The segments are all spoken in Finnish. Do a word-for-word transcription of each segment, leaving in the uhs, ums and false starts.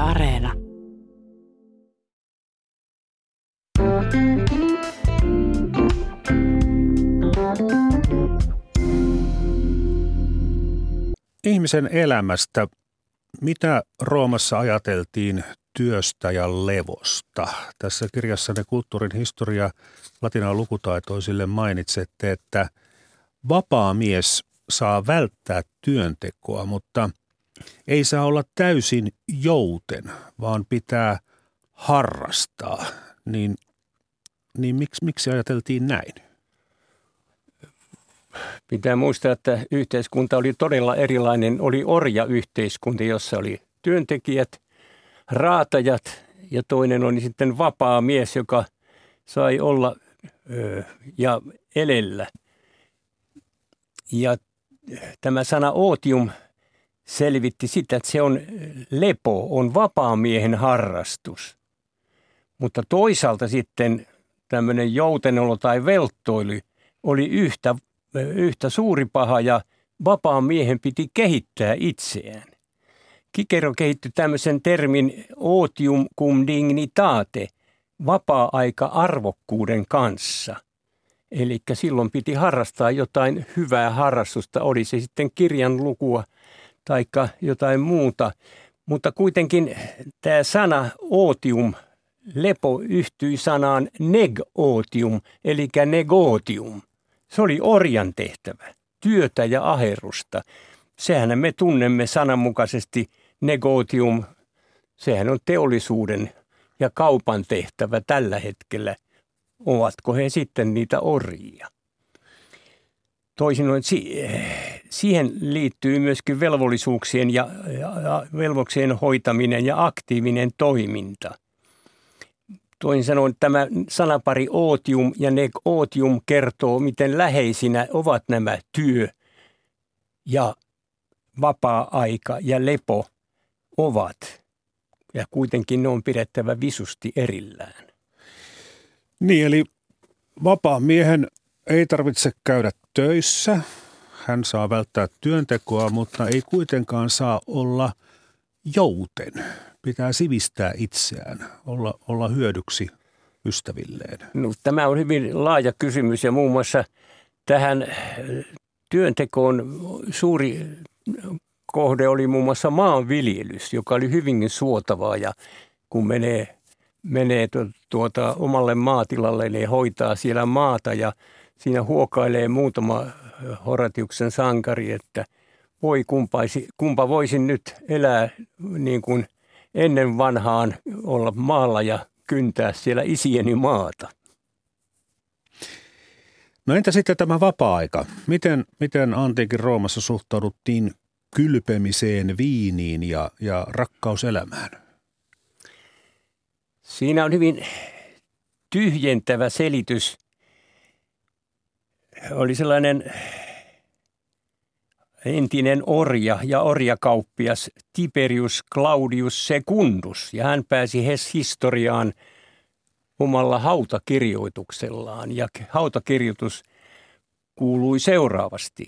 Areena. Ihmisen elämästä. Mitä Roomassa ajateltiin työstä ja levosta? Tässä kirjassanne Kulttuurin historia latinan lukutaitoisille mainitsette, että vapaa mies saa välttää työntekoa, mutta ei saa olla täysin jouten, vaan pitää harrastaa. Niin, niin miksi, miksi ajateltiin näin? Pitää muistaa, että yhteiskunta oli todella erilainen. Oli orjayhteiskunta, jossa oli työntekijät, raatajat ja toinen oli sitten vapaa mies, joka sai olla ö, ja elellä. Ja tämä sana otium selvitti sitä, että se on lepo, on vapaa miehen harrastus. Mutta toisaalta sitten tämmöinen joutenolo tai velttoily oli yhtä Yhtä suuri paha ja vapaan miehen piti kehittää itseään. Kikero kehitti tämmöisen termin otium cum dignitate, vapaa-aika arvokkuuden kanssa. Eli silloin piti harrastaa jotain hyvää harrastusta, oli se sitten kirjan lukua tai jotain muuta. Mutta kuitenkin tämä sana otium, lepo yhtyi sanaan negotium, eli negotium. Se oli orjan tehtävä, työtä ja aherrusta. Sehän me tunnemme sananmukaisesti negotium. Sehän on teollisuuden ja kaupan tehtävä tällä hetkellä. Ovatko he sitten niitä orjia? Toisin sanoen, siihen liittyy myöskin velvollisuuksien ja, ja velvoksien hoitaminen ja aktiivinen toiminta. Toisin sanoen tämä sanapari otium ja negotium kertoo, miten läheisinä ovat nämä työ ja vapaa-aika ja lepo ovat. Ja kuitenkin ne on pidettävä visusti erillään. Niin, eli vapaan miehen ei tarvitse käydä töissä. Hän saa välttää työntekoa, mutta ei kuitenkaan saa olla jouten. Pitää sivistää itseään, olla, olla hyödyksi ystävilleen. No, tämä on hyvin laaja kysymys ja muun muassa tähän työntekoon suuri kohde oli muun muassa maanviljelys, joka oli hyvinkin suotavaa ja kun menee, menee tuota, omalle maatilalle, niin hoitaa siellä maata ja siinä huokailee muutama Horatiuksen sankari, että voi kumpaisi, kumpa voisin nyt elää niin kuin ennen vanhaan olla maalla ja kyntää siellä isieni maata. No entä sitten tämä vapaa-aika? Miten, miten antiikin Roomassa suhtauduttiin kylpemiseen, viiniin ja, ja rakkauselämään? Siinä on hyvin tyhjentävä selitys. Oli sellainen entinen orja ja orjakauppias Tiberius Claudius Secundus, ja hän pääsi historiaan omalla hautakirjoituksellaan. Ja hautakirjoitus kuului seuraavasti.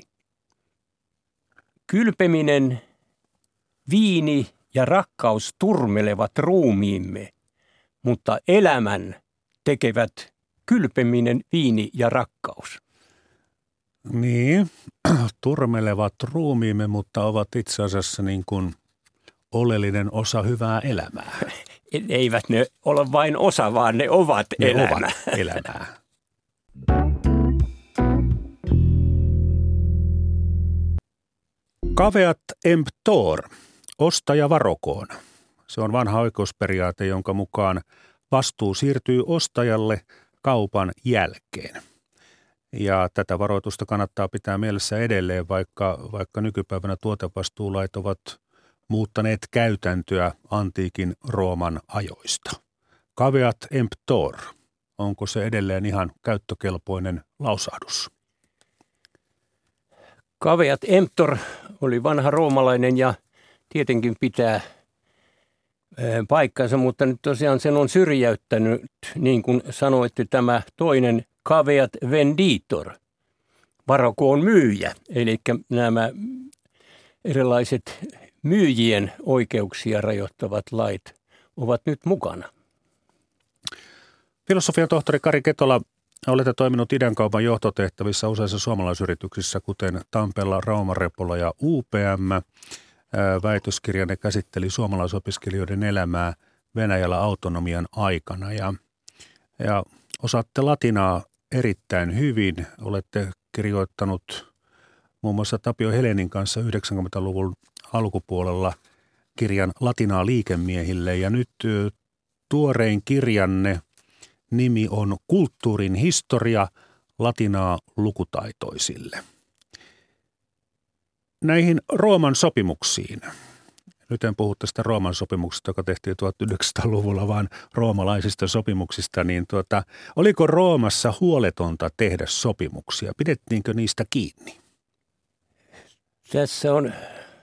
Kylpeminen, viini ja rakkaus turmelevat ruumiimme, mutta elämän tekevät kylpeminen, viini ja rakkaus. Niin, turmelevat ruumiimme, mutta ovat itse asiassa niin kuin oleellinen osa hyvää elämää. Eivät ne ole vain osa, vaan ne ovat ne elämää. Ovat elämää. Caveat emptor, ostaja varokoon. Se on vanha oikeusperiaate, jonka mukaan vastuu siirtyy ostajalle kaupan jälkeen. Ja tätä varoitusta kannattaa pitää mielessä edelleen, vaikka, vaikka nykypäivänä tuotevastuulait ovat muuttaneet käytäntöä antiikin Rooman ajoista. Caveat emptor, onko se edelleen ihan käyttökelpoinen lausahdus? Caveat emptor oli vanha roomalainen ja tietenkin pitää paikkansa, mutta nyt tosiaan sen on syrjäyttänyt, niin kuin sanoitte, tämä toinen caveat venditor, varokoon myyjä. Eli nämä erilaiset myyjien oikeuksia rajoittavat lait ovat nyt mukana. Filosofian tohtori Kari Ketola, olette toiminut idänkaupan johtotehtävissä useissa suomalaisyrityksissä, kuten Tampeella, Rauma Repola ja U P M. Väitöskirjanne käsitteli suomalaisopiskelijoiden elämää Venäjällä autonomian aikana ja, ja osaatte latinaa erittäin hyvin. Olette kirjoittanut muun muassa Tapio Helenin kanssa yhdeksänkymmentäluvun alkupuolella kirjan Latinaa liikemiehille ja nyt tuorein kirjanne nimi on Kulttuurin historia latinaa lukutaitoisille. Näihin Rooman sopimuksiin. Nyt en puhu tästä Rooman sopimuksesta, joka tehtiin tuhatyhdeksänsataaluvulla, vaan roomalaisista sopimuksista. Niin tuota, oliko Roomassa huoletonta tehdä sopimuksia? Pidettiinkö niistä kiinni? Tässä on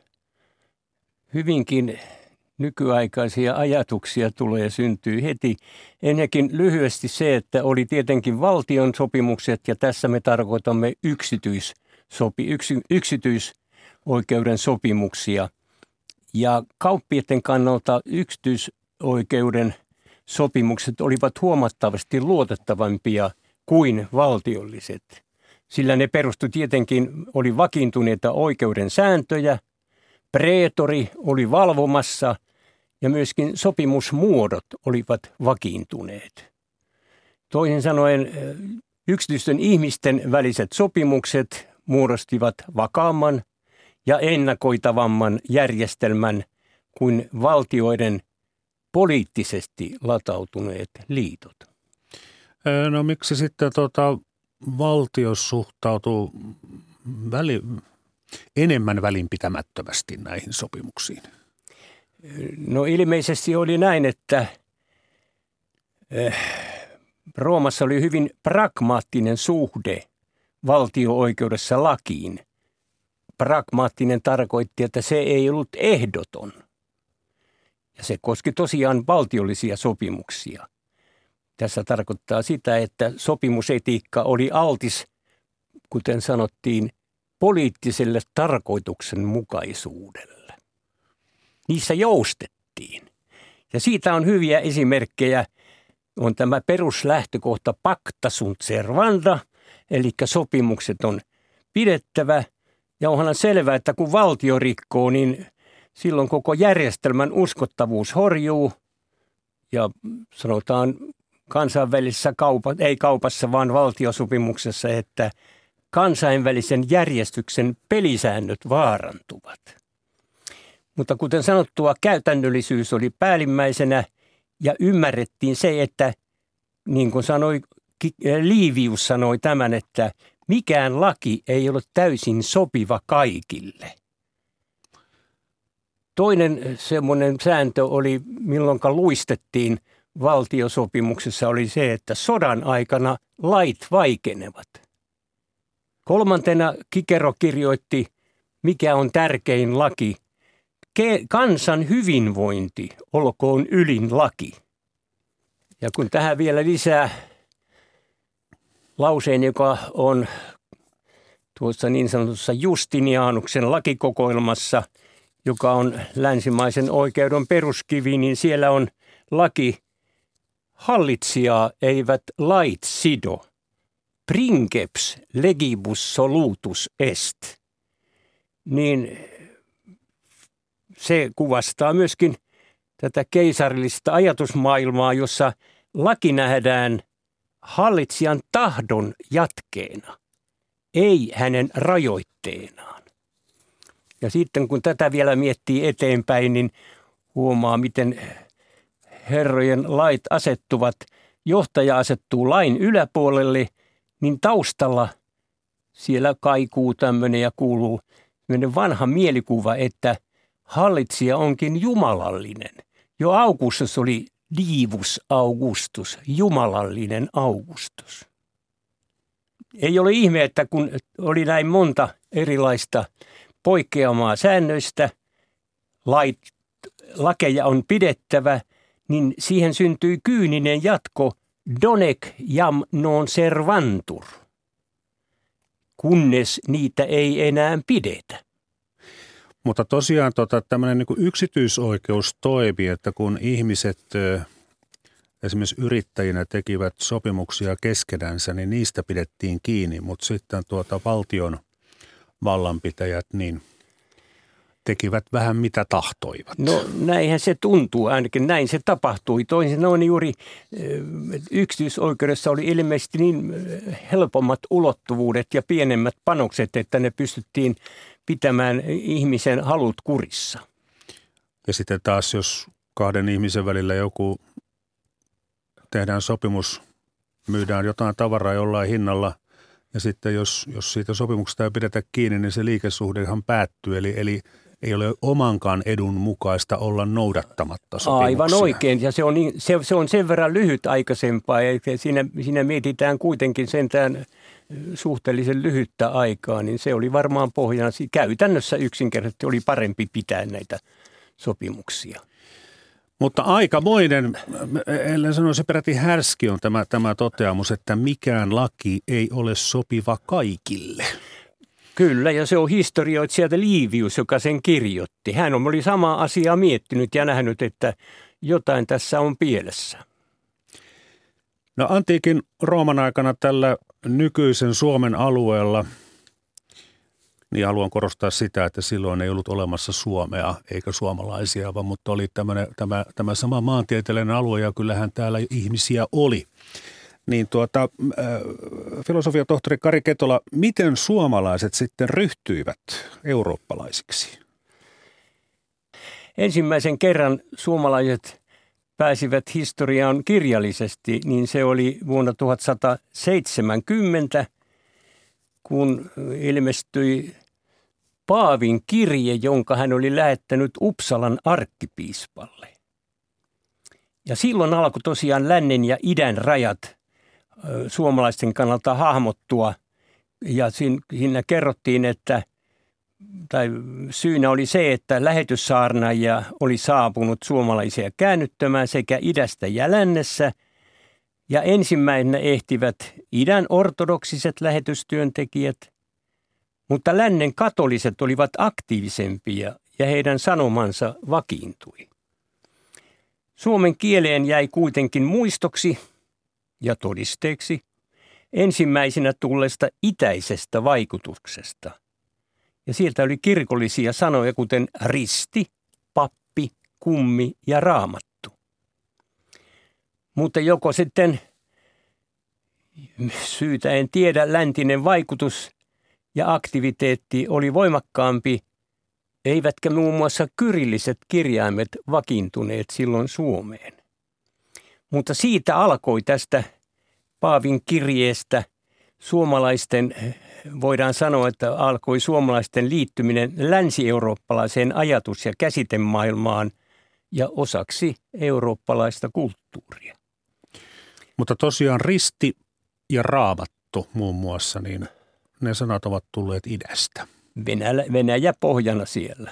hyvinkin nykyaikaisia ajatuksia tulee ja syntyy heti. Ennenkin lyhyesti se, että oli tietenkin valtion sopimukset ja tässä me tarkoitamme yksityissopi, yksi, yksityisoikeuden sopimuksia. Ja kauppiaiden kannalta yksityisoikeuden sopimukset olivat huomattavasti luotettavampia kuin valtiolliset. Sillä ne perustu tietenkin, oli vakiintuneita oikeuden sääntöjä, preetori oli valvomassa ja myöskin sopimusmuodot olivat vakiintuneet. Toisin sanoen yksityisten ihmisten väliset sopimukset muodostivat vakaamman ja ennakoitavamman järjestelmän kuin valtioiden poliittisesti latautuneet liitot. No miksi sitten tuota, valtio suhtautuu väli, enemmän välinpitämättömästi näihin sopimuksiin? No ilmeisesti oli näin, että eh, Roomassa oli hyvin pragmaattinen suhde valtio-oikeudessa lakiin. Pragmaattinen tarkoitti, että se ei ollut ehdoton. Ja se koski tosiaan valtiollisia sopimuksia. Tässä tarkoittaa sitä, että sopimusetiikka oli altis, kuten sanottiin, poliittiselle tarkoituksenmukaisuudelle. Niissä joustettiin. Ja siitä on hyviä esimerkkejä. On tämä peruslähtökohta pacta sunt servanda, eli sopimukset on pidettävä. Ja onhan selvää, että kun valtio rikkoo, niin silloin koko järjestelmän uskottavuus horjuu. Ja sanotaan kansainvälisessä kaupassa, ei kaupassa, vaan valtiosopimuksessa, että kansainvälisen järjestyksen pelisäännöt vaarantuvat. Mutta kuten sanottua, käytännöllisyys oli päällimmäisenä ja ymmärrettiin se, että niin kuin sanoi, Livius sanoi tämän, että mikään laki ei ole täysin sopiva kaikille. Toinen semmoinen sääntö oli, milloinka luistettiin valtiosopimuksessa, oli se, että sodan aikana lait vaikenevat. Kolmantena Kikero kirjoitti, mikä on tärkein laki. Ke- kansan hyvinvointi olkoon ylin laki. Ja kun tähän vielä lisää lauseen, joka on tuossa niin sanotussa Justinianuksen lakikokoelmassa, joka on länsimaisen oikeuden peruskivi, niin siellä on laki, hallitsijaa eivät lait sido. Princeps legibus solutus est. Niin se kuvastaa myöskin tätä keisarillista ajatusmaailmaa, jossa laki nähdään hallitsijan tahdon jatkeena, ei hänen rajoitteenaan. Ja sitten kun tätä vielä miettii eteenpäin, niin huomaa, miten herrojen lait asettuvat. Johtaja asettuu lain yläpuolelle, niin taustalla siellä kaikuu tämmöinen ja kuuluu tämmöinen vanha mielikuva, että hallitsija onkin jumalallinen. Jo Augustus oli divus Augustus, jumalallinen Augustus. Ei ole ihme, että kun oli näin monta erilaista poikkeamaa säännöistä, lait, lakeja on pidettävä, niin siihen syntyi kyyninen jatko, donec jam non servantur, kunnes niitä ei enää pidetä. Mutta tosiaan tota, tämmöinen niin kuin yksityisoikeus toimi, että kun ihmiset ö, esimerkiksi yrittäjinä tekivät sopimuksia keskenänsä, niin niistä pidettiin kiinni, mutta sitten tuota valtion vallanpitäjät niin tekivät vähän mitä tahtoivat. No näinhän se tuntuu, ainakin näin se tapahtui. Toisin sanoen juuri yksityisoikeudessa oli ilmeisesti niin helpommat ulottuvuudet ja pienemmät panokset, että ne pystyttiin pitämään ihmisen halut kurissa. Ja sitten taas, jos kahden ihmisen välillä joku tehdään sopimus, myydään jotain tavaraa jollain hinnalla, ja sitten jos, jos siitä sopimuksesta ei pidetä kiinni, niin se liikesuhdehan päättyy. Eli, eli ei ole omankaan edun mukaista olla noudattamatta sopimuksia. Aivan oikein, ja se on, niin, se, se on sen verran lyhyt aikaisempaa, ja siinä, siinä mietitään kuitenkin sentään suhteellisen lyhyttä aikaa, niin se oli varmaan pohjana. Käytännössä yksinkertaisesti oli parempi pitää näitä sopimuksia. Mutta aikamoinen, ellen sanoisi peräti härski on tämä, tämä toteamus, että mikään laki ei ole sopiva kaikille. Kyllä, ja se on historioitsijat Livius, joka sen kirjoitti. Hän oli samaa asiaa miettinyt ja nähnyt, että jotain tässä on pielessä. No antiikin Rooman aikana tällä nykyisen Suomen alueella, niin haluan korostaa sitä, että silloin ei ollut olemassa Suomea eikä suomalaisia, vaan mutta oli tämmöinen, tämä, tämä sama maantieteellinen alue ja kyllähän täällä ihmisiä oli. Niin tuota, äh, filosofiatohtori Kari Ketola, miten suomalaiset sitten ryhtyivät eurooppalaisiksi? Ensimmäisen kerran suomalaiset pääsivät historiaan kirjallisesti, niin se oli vuonna tuhatsataseitsemänkymmentä, kun ilmestyi Paavin kirje, jonka hän oli lähettänyt Uppsalan arkkipiispalle. Ja silloin alkoi tosiaan lännen ja idän rajat suomalaisten kannalta hahmottua. Ja siinä kerrottiin, että tai syynä oli se, että lähetyssaarnaajia oli saapunut suomalaisia käännyttämään sekä idästä ja lännessä. Ja ensimmäisenä ehtivät idän ortodoksiset lähetystyöntekijät, mutta lännen katoliset olivat aktiivisempia ja heidän sanomansa vakiintui. Suomen kieleen jäi kuitenkin muistoksi ja todisteeksi ensimmäisenä tulleesta itäisestä vaikutuksesta. Ja sieltä oli kirkollisia sanoja kuten risti, pappi, kummi ja raamattu. Mutta joko sitten, syytä en tiedä, läntinen vaikutus ja aktiviteetti oli voimakkaampi, eivätkä muun muassa kyrilliset kirjaimet vakiintuneet silloin Suomeen. Mutta siitä alkoi tästä Paavin kirjeestä suomalaisten, voidaan sanoa, että alkoi suomalaisten liittyminen länsi-eurooppalaiseen ajatus- ja käsitemaailmaan ja osaksi eurooppalaista kulttuuria. Mutta tosiaan risti ja raamattu muun muassa, niin ne sanat ovat tulleet idästä. Venäjä, Venäjä pohjana siellä.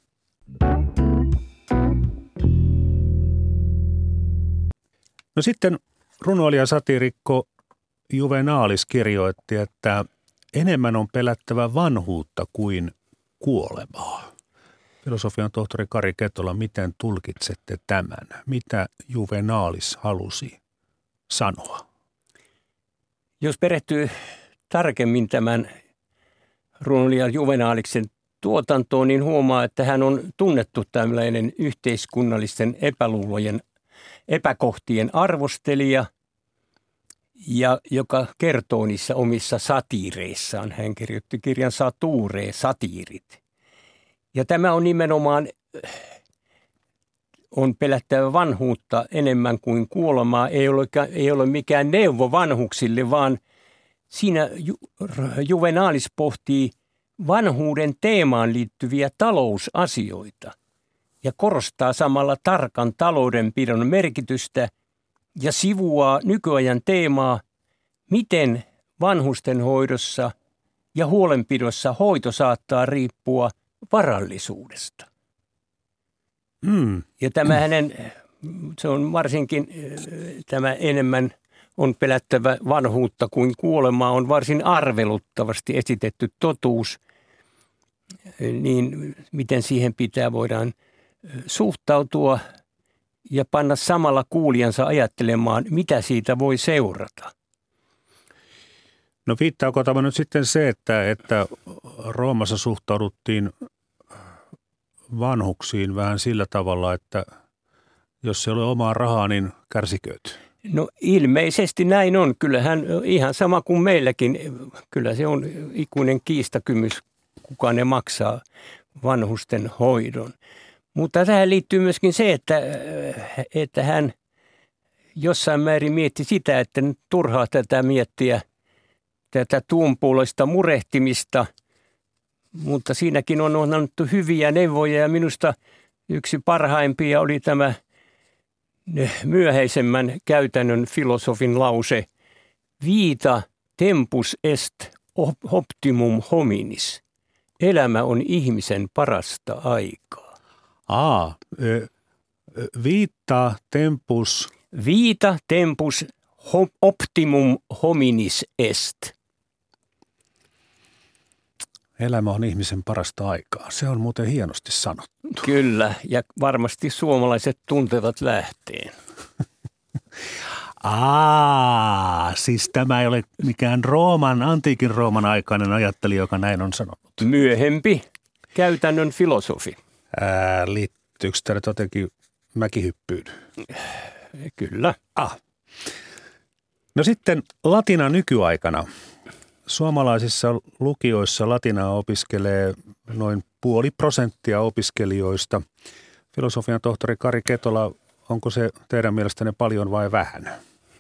No sitten runoilija satiirikko Juvenalis kirjoitti, että enemmän on pelättävä vanhuutta kuin kuolemaa. Filosofian tohtori Kari Ketola, miten tulkitsette tämän? Mitä Juvenalis halusi sanoa? Jos perehtyy tarkemmin tämän runoilija Juvenaliksen tuotantoon, niin huomaa, että hän on tunnettu tällainen yhteiskunnallisten epäluulojen, epäkohtien arvostelija, ja joka kertoo niissä omissa satiireissaan. Hän kirjoitti kirjan Sature, satiirit. Ja tämä on nimenomaan, on pelättävä vanhuutta enemmän kuin kuolemaa. Ei ole, ei ole mikään neuvo vanhuksille, vaan siinä Ju, Juvenalis pohtii vanhuuden teemaan liittyviä talousasioita ja korostaa samalla tarkan taloudenpidon merkitystä ja sivuaa nykyajan teemaa, miten vanhusten hoidossa ja huolenpidossa hoito saattaa riippua varallisuudesta. Mm. Ja tämä hänen, se on varsinkin tämä enemmän on pelättävä vanhuutta kuin kuolemaa, on varsin arveluttavasti esitetty totuus. niin miten siihen pitää voidaan suhtautua ja panna samalla kuulijansa ajattelemaan, mitä siitä voi seurata. No viittaako tämä nyt sitten se, että, että Roomassa suhtauduttiin vanhuksiin vähän sillä tavalla, että jos ei ole omaa rahaa, niin kärsikööt? No ilmeisesti näin on. Kyllähän ihan sama kuin meilläkin. Kyllä se on ikuinen kiistakymys, kuka ne maksaa vanhusten hoidon. Mutta tähän liittyy myöskin se, että, että hän jossain määrin mietti sitä, että nyt turhaa tätä miettiä, tätä tuonpuoleista murehtimista, mutta siinäkin on annettu hyviä neuvoja ja minusta yksi parhaimpia oli tämä myöhäisemmän käytännön filosofin lause: vita tempus est optimum hominis. Elämä on ihmisen parasta aikaa. Aa, vita tempus. Vita tempus optimum hominis est. Elämä on ihmisen parasta aikaa. Se on muuten hienosti sanottu. Kyllä, ja varmasti suomalaiset tuntevat lähteen. Aa, siis tämä ei ole mikään Rooman, antiikin Rooman aikainen ajattelija, joka näin on sanonut. Myöhempi käytännön filosofi. Ää, liittyykö tämä jotenkin mäkihyppyyn? Kyllä. Ah. No sitten latina nykyaikana. Suomalaisissa lukioissa latinaa opiskelee noin puoli prosenttia opiskelijoista. Filosofian tohtori Kari Ketola, onko se teidän mielestänne paljon vai vähän?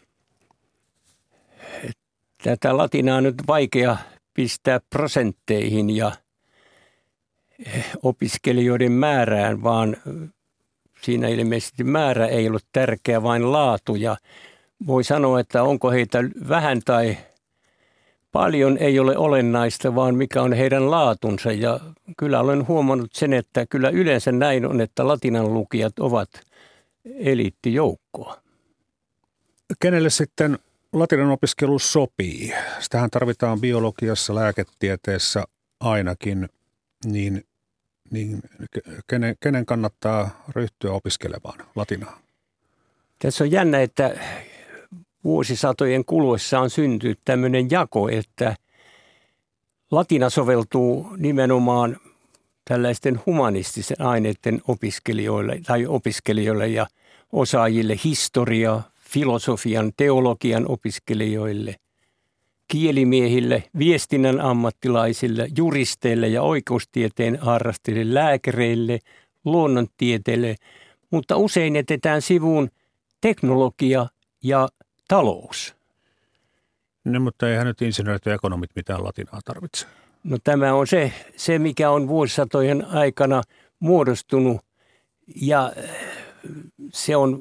Tätä latinaa on nyt vaikea pistää prosentteihin ja opiskelijoiden määrään, vaan siinä ilmeisesti määrä ei ollut tärkeä, vain laatu. Ja voi sanoa, että onko heitä vähän tai paljon ei ole olennaista, vaan mikä on heidän laatunsa. Ja kyllä olen huomannut sen, että kyllä yleensä näin on, että latinan lukijat ovat eliittijoukkoa. Kenelle sitten latinan opiskelu sopii? Sitähän tarvitaan biologiassa, lääketieteessä ainakin, niin, niin kenen, kenen kannattaa ryhtyä opiskelemaan latinaa? Tässä on jännä, että vuosisatojen kuluessa on syntynyt tämmöinen jako, että latina soveltuu nimenomaan tällaisten humanistisen aineiden opiskelijoille tai opiskelijoille ja osaajille, historia, filosofian, teologian opiskelijoille, kielimiehille, viestinnän ammattilaisille, juristeille ja oikeustieteen harrastajille, lääkäreille, luonnontieteille, mutta usein jätetään sivuun teknologia ja talous. No, mutta eihän nyt insinöörit ja ekonomit mitään latinaa tarvitse. No tämä on se, se, mikä on vuosisatojen aikana muodostunut ja se on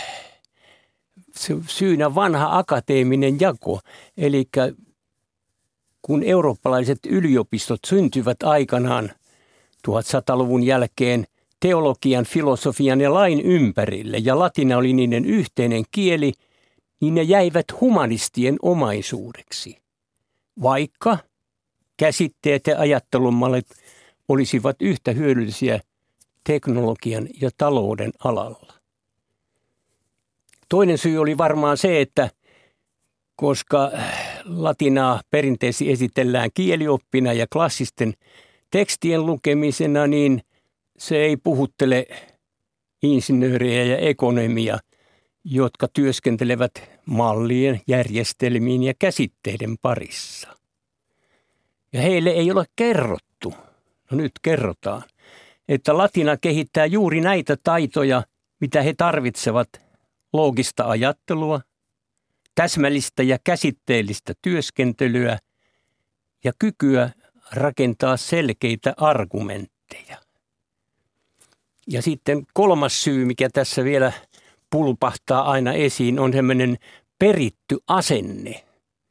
se syynä vanha akateeminen jako. Eli kun eurooppalaiset yliopistot syntyvät aikanaan tuhatsataluvun jälkeen teologian, filosofian ja lain ympärille ja latina oli niiden yhteinen kieli, niin ne jäivät humanistien omaisuudeksi, vaikka käsitteet ja ajattelumallit olisivat yhtä hyödyllisiä teknologian ja talouden alalla. Toinen syy oli varmaan se, että koska latinaa perinteisesti esitellään kielioppina ja klassisten tekstien lukemisena, niin se ei puhuttele insinöörejä ja ekonomia, jotka työskentelevät mallien, järjestelmien ja käsitteiden parissa. Ja heille ei ole kerrottu, no nyt kerrotaan, että latina kehittää juuri näitä taitoja, mitä he tarvitsevat: loogista ajattelua, täsmällistä ja käsitteellistä työskentelyä ja kykyä rakentaa selkeitä argumentteja. Ja sitten kolmas syy, mikä tässä vielä pulpahtaa aina esiin, on semmoinen peritty asenne.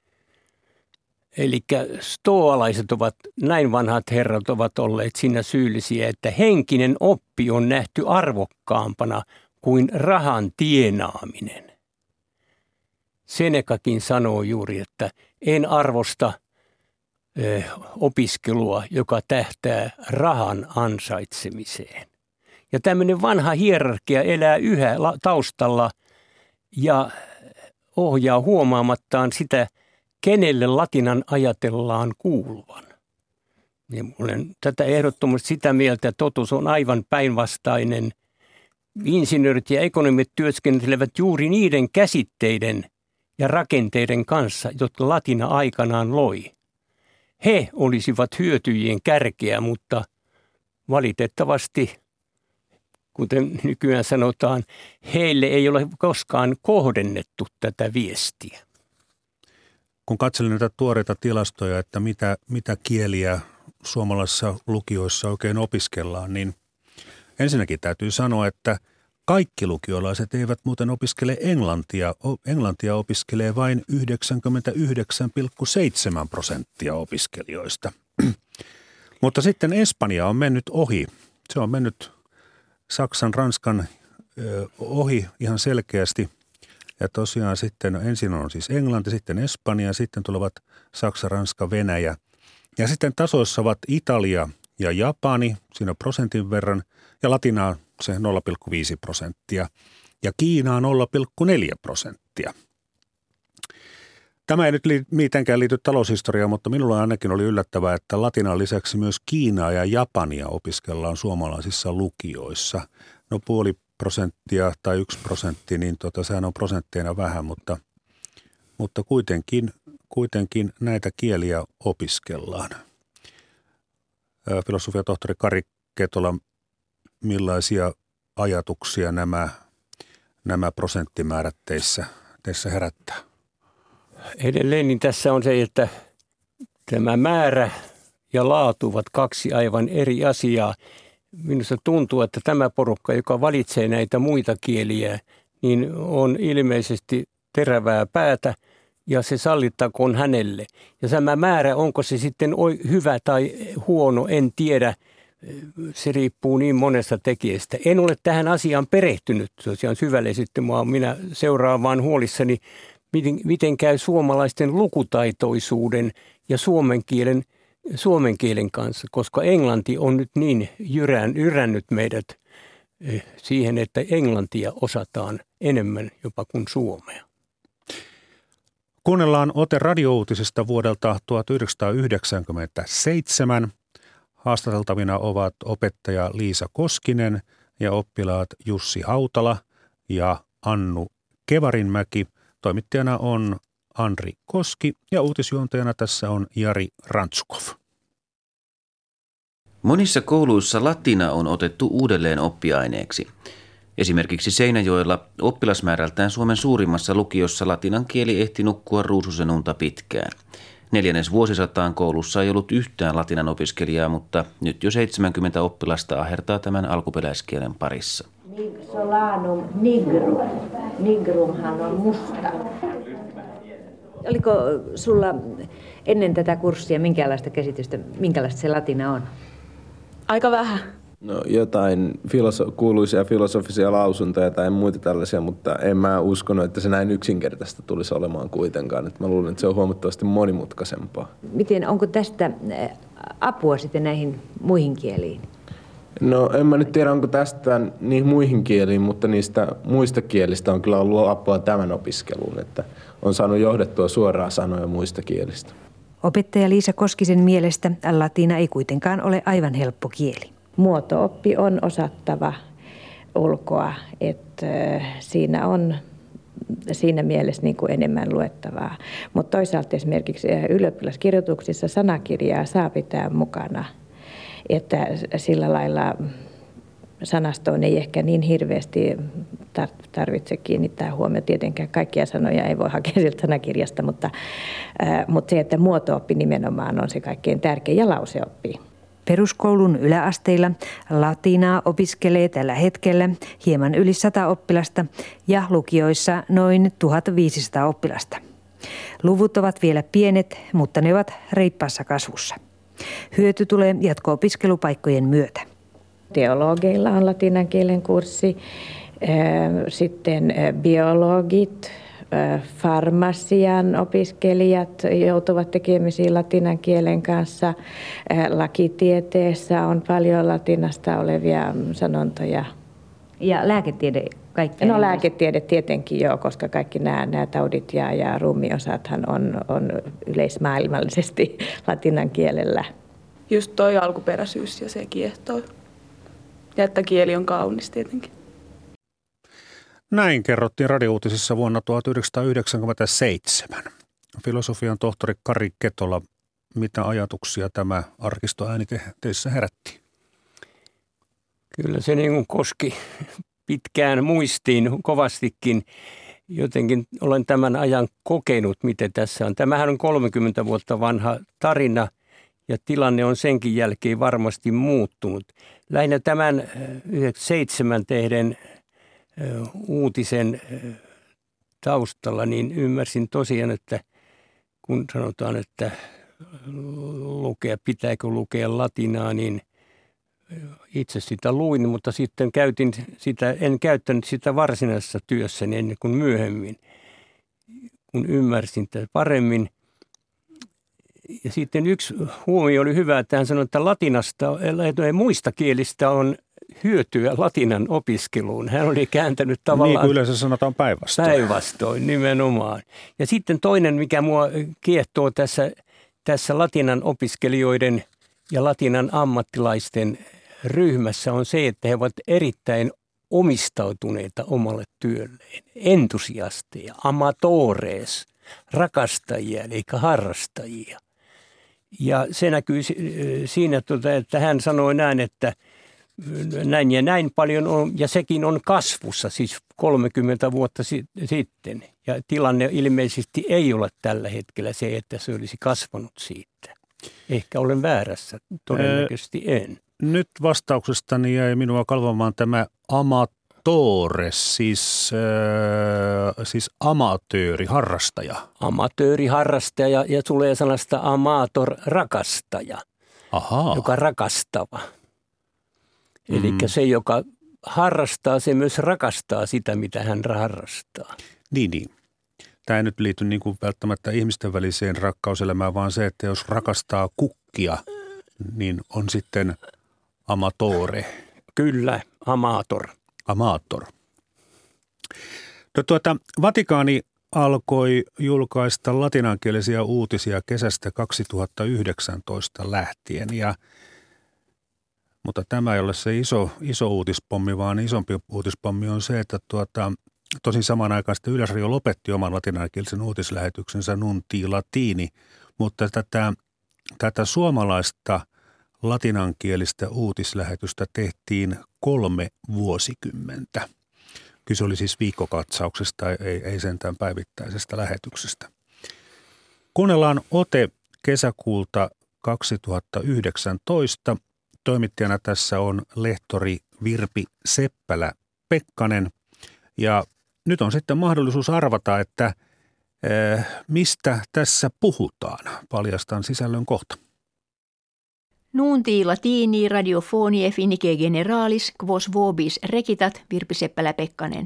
Eli stoalaiset ovat, näin vanhat herrat ovat olleet siinä syyllisiä, että henkinen oppi on nähty arvokkaampana kuin rahan tienaaminen. Senekakin sanoo juuri, että en arvosta opiskelua, joka tähtää rahan ansaitsemiseen. Ja tämmöinen vanha hierarkia elää yhä taustalla ja ohjaa huomaamattaan sitä, kenelle latinan ajatellaan kuuluvan. Ja olen tätä ehdottomasti sitä mieltä, että totuus on aivan päinvastainen. Insinöörit ja ekonomit työskentelevät juuri niiden käsitteiden ja rakenteiden kanssa, jotka latina aikanaan loi. He olisivat hyötyjien kärkeä, mutta valitettavasti, kuten nykyään sanotaan, heille ei ole koskaan kohdennettu tätä viestiä. Kun katselin näitä tuoreita tilastoja, että mitä, mitä kieliä suomalaisissa lukioissa oikein opiskellaan, niin ensinnäkin täytyy sanoa, että kaikki lukiolaiset eivät muuten opiskele englantia. Englantia opiskelee vain yhdeksänkymmentäyhdeksän pilkku seitsemän prosenttia opiskelijoista. Mutta sitten Espanja on mennyt ohi. Se on mennyt Saksan, Ranskan ö, ohi ihan selkeästi. Ja tosiaan sitten ensin on siis Englanti, sitten Espanja, sitten tulevat Saksa, Ranska, Venäjä. Ja sitten tasoissa ovat Italia ja Japani, siinä on prosentin verran, ja Latinaa se nolla pilkku viisi prosenttia ja Kiinaa nolla pilkku neljä prosenttia. Tämä ei nyt mitenkään liity taloushistoriaan, mutta minulla ainakin oli yllättävää, että Latinan lisäksi myös Kiinaa ja Japania opiskellaan suomalaisissa lukioissa. No puoli prosenttia tai yksi prosentti, niin tota, sehän on prosentteina vähän, mutta, mutta kuitenkin, kuitenkin näitä kieliä opiskellaan. Filosofiatohtori Kari Ketola, millaisia ajatuksia nämä, nämä prosenttimäärät teissä, teissä herättää? Edelleen niin tässä on se, että tämä määrä ja laatu ovat kaksi aivan eri asiaa. Minusta tuntuu, että tämä porukka, joka valitsee näitä muita kieliä, niin on ilmeisesti terävää päätä ja se sallittakoon hänelle. Ja tämä määrä, onko se sitten hyvä tai huono, en tiedä. Se riippuu niin monesta tekijästä. En ole tähän asiaan perehtynyt tosiaan syvällisesti. Minä seuraan vaan huolissani, miten, miten käy suomalaisten lukutaitoisuuden ja suomen kielen, suomen kielen kanssa, koska englanti on nyt niin jyrän, jyrännyt meidät siihen, että englantia osataan enemmän jopa kuin suomea. Kuunnellaan ote radiouutisesta vuodelta tuhatyhdeksänsataayhdeksänkymmentäseitsemän. Haastateltavina ovat opettaja Liisa Koskinen ja oppilaat Jussi Hautala ja Annu Kevarinmäki. Toimittajana on Andri Koski ja uutisjuontajana tässä on Jari Rantsukov. Monissa kouluissa latina on otettu uudelleen oppiaineeksi. Esimerkiksi Seinäjoella oppilasmäärältään Suomen suurimmassa lukiossa latinan kieli ehti nukkua ruususen unta pitkään. Neljännes vuosisataan koulussa ei ollut yhtään latinan opiskelijaa, mutta nyt jo seitsemänkymmentä oppilasta ahertaa tämän alkuperäiskielen parissa. Solanum nigrum. Nigrumhan on musta. Oliko sulla ennen tätä kurssia minkälaista käsitystä, minkälaista se latina on? Aika vähän. No jotain filoso- kuuluisia filosofisia lausuntoja tai muita tällaisia, mutta en mä uskonut, että se näin yksinkertaista tulisi olemaan kuitenkaan. Että mä luulen, että se on huomattavasti monimutkaisempaa. Miten, onko tästä apua sitten näihin muihin kieliin? No en mä nyt tiedä, onko tästä niihin muihin kieliin, mutta niistä muista kielistä on kyllä ollut apua tämän opiskeluun. Että on saanut johdettua suoraan sanoja muista kielistä. Opettaja Liisa Koskisen mielestä latina ei kuitenkaan ole aivan helppo kieli. Muoto-oppi on osattava ulkoa, että siinä on siinä mielessä niin kuin enemmän luettavaa. Mutta toisaalta esimerkiksi ylioppilaskirjoituksissa sanakirjaa saa pitää mukana, että sillä lailla sanastoon ei ehkä niin hirveästi tarvitse kiinnittää huomioon. Tietenkään kaikkia sanoja ei voi hakea sieltä sanakirjasta, mutta, mutta se, että muoto-oppi nimenomaan on se kaikkein tärkein ja lauseoppi. Peruskoulun yläasteilla latinaa opiskelee tällä hetkellä hieman yli sata oppilasta ja lukioissa noin tuhatviisisataa oppilasta. Luvut ovat vielä pienet, mutta ne ovat reippaassa kasvussa. Hyöty tulee jatko-opiskelupaikkojen myötä. Teologeilla on latinan kielen kurssi, sitten biologit farmasian opiskelijat joutuvat tekemisiin latinan kielen kanssa. Lakitieteessä on paljon latinasta olevia sanontoja. Ja lääketiede kaikki? No lääketiede tietenkin joo, koska kaikki nämä, nämä taudit ja, ja ruumiosathan on, on yleismaailmallisesti latinan kielellä. Just toi alkuperäisyys ja se kiehtoo. Ja että kieli on kaunis tietenkin. Näin kerrottiin radiouutisissa vuonna tuhatyhdeksänsataayhdeksänkymmentäseitsemän. Filosofian tohtori Kari Ketola, mitä ajatuksia tämä arkistoääni teissä herätti? Kyllä se niin kuin koski pitkään muistiin kovastikin. Jotenkin olen tämän ajan kokenut, miten tässä on. Tämähän on kolmekymmentä vuotta vanha tarina ja tilanne on senkin jälkeen varmasti muuttunut. Lähinnä tämän yhdeksänkymmentäseitsemän tehden uutisen taustalla, niin ymmärsin tosiaan, että kun sanotaan, että lukea, pitääkö lukea latinaa, niin itse sitä luin, mutta sitten käytin sitä, en käyttänyt sitä varsinaisessa työssäni ennen kuin myöhemmin, kun ymmärsin tätä paremmin. Ja sitten yksi huomio oli hyvä, että hän sanoi, että latinasta ja muista kielistä on hyötyä latinan opiskeluun. Hän oli kääntänyt tavallaan... Niin kuin yleensä sanotaan päinvastoin. Päinvastoin, nimenomaan. Ja sitten toinen, mikä mua kiehtoo tässä, tässä latinan opiskelijoiden ja latinan ammattilaisten ryhmässä on se, että he ovat erittäin omistautuneita omalle työlleen. Entusiasteja, amatores, rakastajia eli harrastajia. Ja se näkyy siinä, että hän sanoi näin, että näin ja näin paljon on, ja sekin on kasvussa, siis kolmekymmentä vuotta sitten. Ja tilanne ilmeisesti ei ole tällä hetkellä se, että se olisi kasvanut siitä. Ehkä olen väärässä, todennäköisesti en. Nyt vastauksestani jäi minua kalvamaan tämä amatores, siis, äh, siis amatööri, harrastaja. Amatööri, harrastaja ja tulee sanasta amator, rakastaja, Ahaa. joka rakastava. Mm. Eli se, joka harrastaa, se myös rakastaa sitä, mitä hän harrastaa. Niin, niin. Tämä ei nyt liity niin kuin välttämättä ihmisten väliseen rakkauselämään, vaan se, että jos rakastaa kukkia, niin on sitten amatore. Kyllä, amator. Amator. No tuota, Vatikaani alkoi julkaista latinankielisiä uutisia kesästä kaksituhattayhdeksäntoista lähtien. Ja, mutta tämä ei ole se iso, iso uutispommi, vaan isompi uutispommi on se, että tuota, tosin samaan aikaan sitten Yleisradio lopetti oman latinankielisen uutislähetyksensä Nuntii Latini, mutta tätä, tätä suomalaista latinankielistä uutislähetystä tehtiin kolme vuosikymmentä. Kyse oli siis viikkokatsauksesta, ei, ei sentään päivittäisestä lähetyksestä. Kuunnellaan ote kesäkuulta kaksituhattayhdeksäntoista. Toimittajana tässä on lehtori Virpi Seppälä-Pekkanen. Ja nyt on sitten mahdollisuus arvata, että äh, mistä tässä puhutaan. Paljastan sisällön kohta. Nuntii latini radiofonie finike generalis quos vobis recitat Virpi Seppälä-Pekkanen.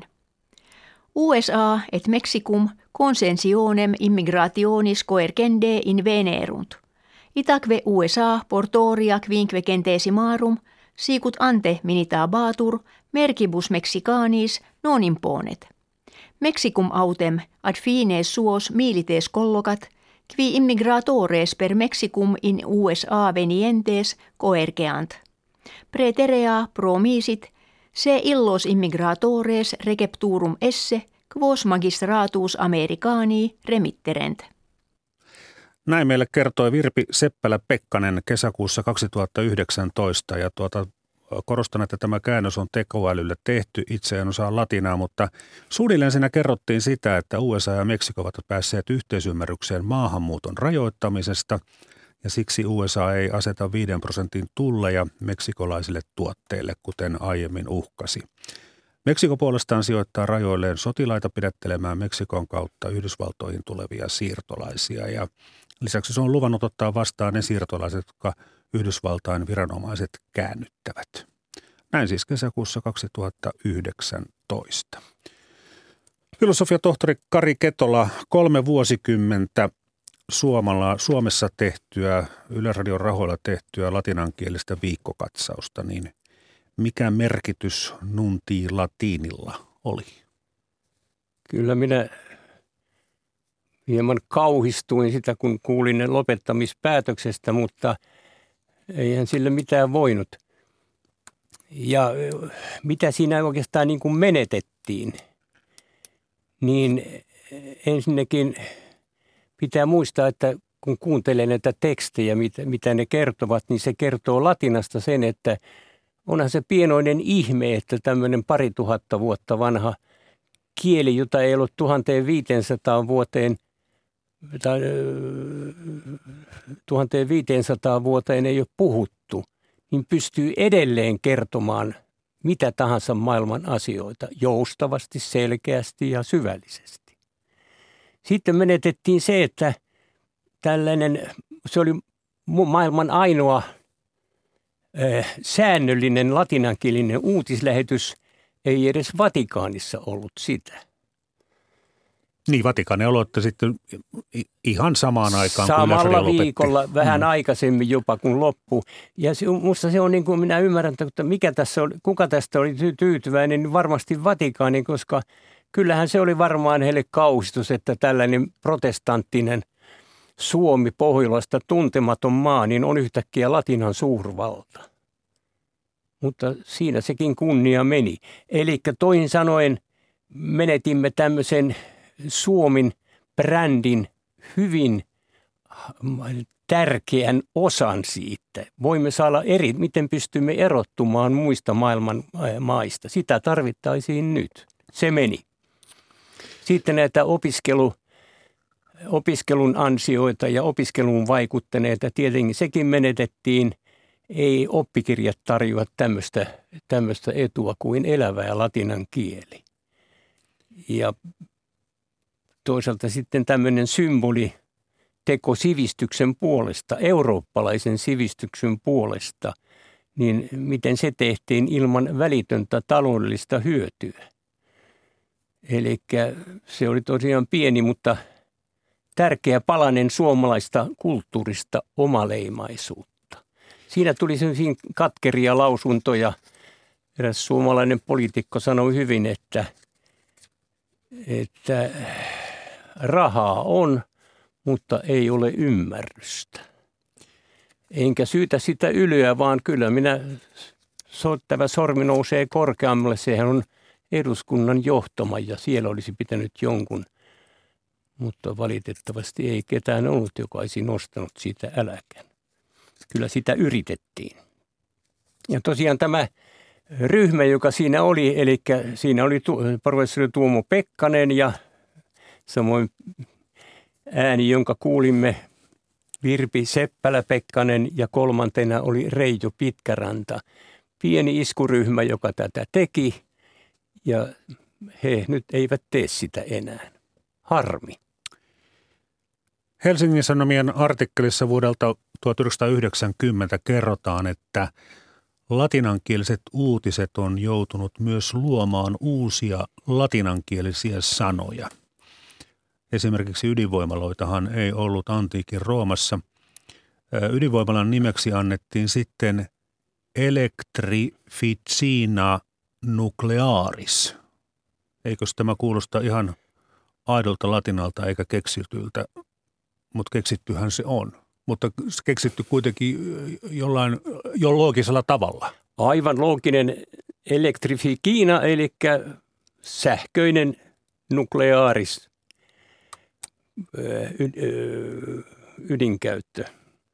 U S A et Mexicum consensionem immigrationis coercende in venerunt. Itaque U S A portoria quinque centesimarum sicut ante minitabatur mercibus Mexicanis non imponet. Mexicum autem ad fines suos milites collocat qui immigratores per Mexicum in U S A venientes coerceant. Praeterea promisit se illos immigratores recepturum esse quos magistratus Americani remitterent. Näin meille kertoi Virpi Seppälä-Pekkanen kesäkuussa kaksituhattayhdeksäntoista ja tuota, korostan, että tämä käännös on tekoälylle tehty. Itse en osaa latinaa, mutta suunnilleen siinä kerrottiin sitä, että U S A ja Meksiko ovat päässeet yhteisymmärrykseen maahanmuuton rajoittamisesta ja siksi U S A ei aseta viiden prosentin tulleja meksikolaisille tuotteille, kuten aiemmin uhkasi. Meksiko puolestaan sijoittaa rajoilleen sotilaita pidättelemään Meksikon kautta Yhdysvaltoihin tulevia siirtolaisia ja lisäksi se on luvannut ottaa vastaan ne siirtolaiset, jotka Yhdysvaltain viranomaiset käännyttävät. Näin siis kesäkuussa kaksituhattayhdeksäntoista. Filosofiatohtori Kari Ketola, kolme vuosikymmentä Suomalla, Suomessa tehtyä, Yleisradion rahoilla tehtyä latinankielistä viikkokatsausta, niin mikä merkitys nuntii latinilla oli? Kyllä minä hieman kauhistuin sitä, kun kuulin lopettamispäätöksestä, mutta eihän sille mitään voinut. Ja mitä siinä oikeastaan niin kuin menetettiin, niin ensinnäkin pitää muistaa, että kun kuuntelee näitä tekstejä, mitä, mitä ne kertovat, niin se kertoo latinasta sen, että onhan se pienoinen ihme, että tämmöinen pari tuhatta vuotta vanha kieli, jota ei ollut tuhatviisisataa vuoteen, tai tuhatviisisataa vuoteen ei ole puhuttu, niin pystyy edelleen kertomaan mitä tahansa maailman asioita joustavasti, selkeästi ja syvällisesti. Sitten menetettiin se, että tällainen, se oli maailman ainoa äh, säännöllinen latinankielinen uutislähetys, ei edes Vatikaanissa ollut sitä. Niin, Vatikaani aloitti sitten ihan samaan aikaan, samalla kun viikolla, lopetti. vähän mm. aikaisemmin jopa kuin loppu. Ja se, musta se on niin kuin minä ymmärrän, että mikä tässä oli, kuka tästä oli tyytyväinen, niin varmasti Vatikaani, koska kyllähän se oli varmaan heille kauhistus, että tällainen protestanttinen Suomi Pohjolasta tuntematon maa, niin on yhtäkkiä latinan suurvalta. Mutta siinä sekin kunnia meni. Eli toisin sanoen menetimme tämmöisen Suomen brändin hyvin tärkeän osan siitä. Voimme saada eri, miten pystymme erottumaan muista maailman maista. Sitä tarvittaisiin nyt. Se meni. Sitten näitä opiskelu, opiskelun ansioita ja opiskeluun vaikuttaneita, tietenkin sekin menetettiin. Ei oppikirjat tarjoa tämmöistä, tämmöistä etua kuin elävä ja latinan kieli. Ja toisaalta sitten tämmöinen symboli teko sivistyksen puolesta, eurooppalaisen sivistyksen puolesta, niin miten se tehtiin ilman välitöntä taloudellista hyötyä. Eli se oli tosiaan pieni, mutta tärkeä palanen suomalaista kulttuurista omaleimaisuutta. Siinä tuli sellaisia katkeria lausuntoja. Eräs suomalainen poliitikko sanoi hyvin, että, että rahaa on, mutta ei ole ymmärrystä. Enkä syytä sitä ylyä, vaan kyllä minä, tämä sormi nousee korkeammalle. Sehän on eduskunnan johtama ja siellä olisi pitänyt jonkun, mutta valitettavasti ei ketään ollut, joka olisi nostanut siitä äläkän. Kyllä sitä yritettiin. Ja tosiaan tämä ryhmä, joka siinä oli, eli siinä oli professori Tuomo Pekkanen ja samoin ääni, jonka kuulimme, Virpi Seppälä-Pekkanen ja kolmantena oli Reijo Pitkäranta. Pieni iskuryhmä, joka tätä teki ja he nyt eivät tee sitä enää. Harmi. Helsingin Sanomien artikkelissa vuodelta tuhatyhdeksänsataayhdeksänkymmentä kerrotaan, että latinankieliset uutiset on joutunut myös luomaan uusia latinankielisiä sanoja. Esimerkiksi ydinvoimaloitahan ei ollut antiikin Roomassa. Ydinvoimalan nimeksi annettiin sitten elektrificina nuclearis. Eikös tämä kuulosta ihan aidolta latinalta eikä keksityltä, mutta keksittyhän se on. Mutta keksitty kuitenkin jollain jo loogisella tavalla. Aivan looginen elektrifikina, eli sähköinen nukleaaris ydinkäyttö.